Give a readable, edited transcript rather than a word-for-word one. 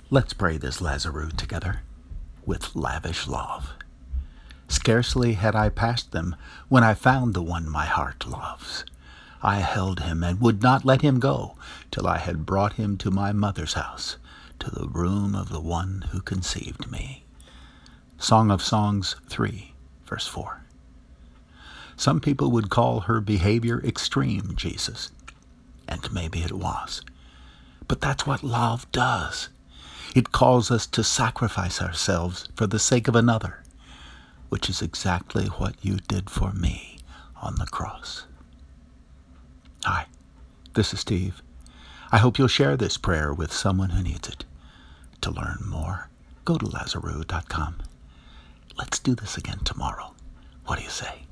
Let's pray this Lazarus together with lavish love. Scarcely had I passed them when I found the one my heart loves. I held him and would not let him go till I had brought him to my mother's house, to the room of the one who conceived me. Song of Songs 3, verse 4. Some people would call her behavior extreme, Jesus, and maybe it was. But that's what love does. It calls us to sacrifice ourselves for the sake of another, which is exactly what you did for me on the cross. Hi, this is Steve. I hope you'll share this prayer with someone who needs it. To learn more, go to Lazarus.com. Let's do this again tomorrow. What do you say?